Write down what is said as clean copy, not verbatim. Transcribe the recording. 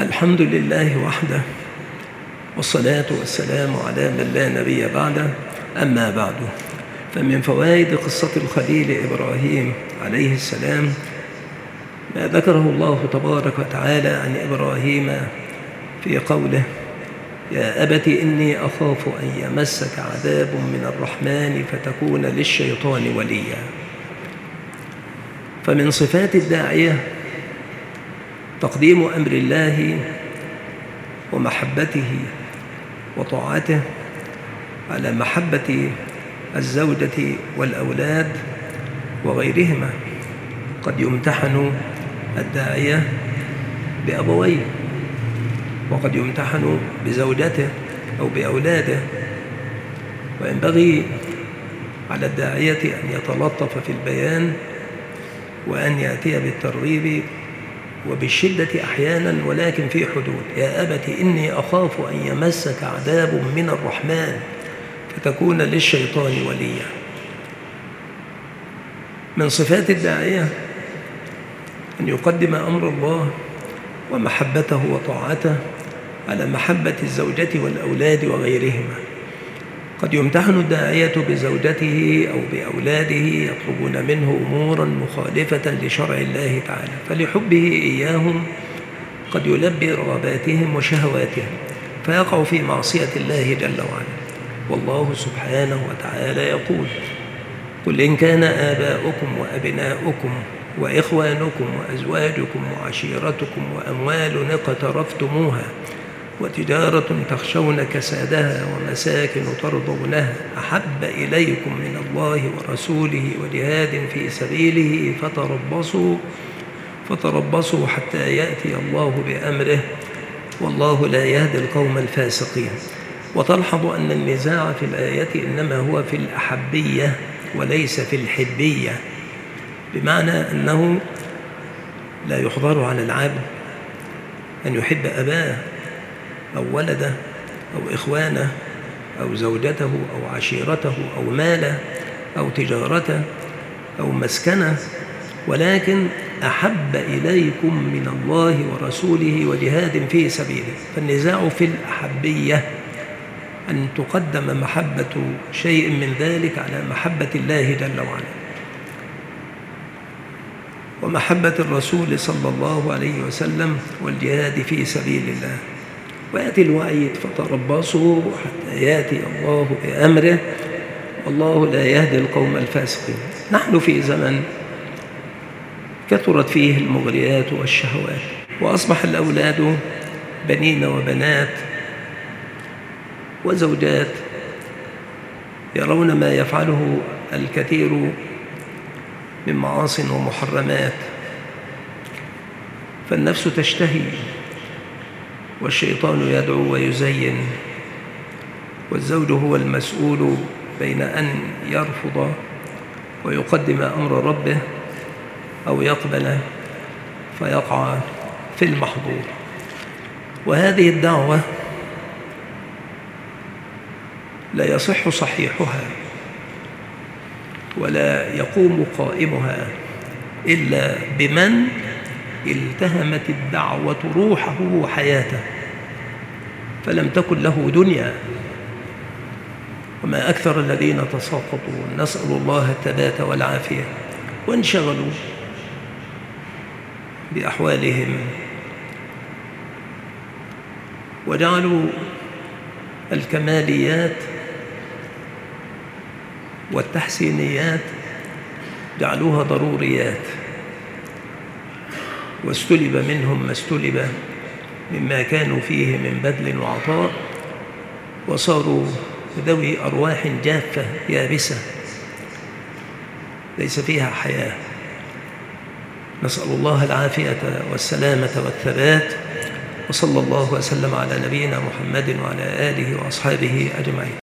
الحمد لله وحده، والصلاة والسلام على من لا نبي بعده. أما بعد، فمن فوائد قصة الخليل إبراهيم عليه السلام ما ذكره الله تبارك وتعالى عن إبراهيم في قوله: يا أبت إني أخاف أن يمسك عذاب من الرحمن فتكون للشيطان وليا. فمن صفات الداعية تقديم أمر الله ومحبته وطاعته على محبة الزوجة والأولاد وغيرهما. قد يمتحن الداعية بأبويه، وقد يمتحن بزوجته أو بأولاده، وينبغي على الداعية أن يتلطف في البيان وأن يأتي بالترغيب وبالشدة أحيانا، ولكن في حدود. يا أبت إني أخاف أن يمسك عذاب من الرحمن فتكون للشيطان وليا. من صفات الداعية أن يقدم أمر الله ومحبته وطاعته على محبة الزوجة والأولاد وغيرهما. قد يمتحن الداعية بزوجته أو بأولاده يطلبون منه أمورا مخالفة لشرع الله تعالى، فلحبه إياهم قد يلبي رغباتهم وشهواتهم فيقع في معصية الله جل وعلا. والله سبحانه وتعالى يقول: قل إن كان آباؤكم وأبناؤكم وإخوانكم وأزواجكم وعشيرتكم وأموال اقترفتموها وتجارة تخشون كسادها ومساكن ترضونها أحب إليكم من الله ورسوله وجهاد في سبيله فتربصوا حتى يأتي الله بأمره والله لا يهدي القوم الفاسقين. وتلحظ أن النزاع في الآية إنما هو في الأحبية وليس في الحبية، بمعنى أنه لا يحظر على العبد أن يحب أباه أو ولده أو إخوانه أو زوجته أو عشيرته أو ماله أو تجارته أو مسكنه، ولكن أحب إليكم من الله ورسوله وجهاد في سبيله. فالنزاع في الأحبية أن تقدم محبة شيء من ذلك على محبة الله جل وعلا ومحبة الرسول صلى الله عليه وسلم والجهاد في سبيل الله. ويأتي الوعيد: فتربصوا حتى يأتي الله بأمره والله لا يهدي القوم الفاسقين. نحن في زمن كثرت فيه المغريات والشهوات، وأصبح الأولاد بنين وبنات وزوجات يرون ما يفعله الكثير من معاصٍ ومحرمات، فالنفس تشتهي والشيطان يدعو ويزين، والزوج هو المسؤول بين أن يرفض ويقدم أمر ربه أو يقبل فيقع في المحظور. وهذه الدعوة لا يصح صحيحها ولا يقوم قائمها إلا بمن التهمت الدعوة روحه وحياته فلم تكن له دنيا. وما أكثر الذين تساقطوا، نسأل الله الثبات والعافية، وانشغلوا بأحوالهم وجعلوا الكماليات والتحسينيات جعلوها ضروريات، واستلب منهم ما استلب مما كانوا فيه من بذل وعطاء، وصاروا ذوي أرواح جافة يابسة ليس فيها حياة. نسأل الله العافية والسلامة والثبات، وصلى الله وسلم على نبينا محمد وعلى آله وأصحابه أجمعين.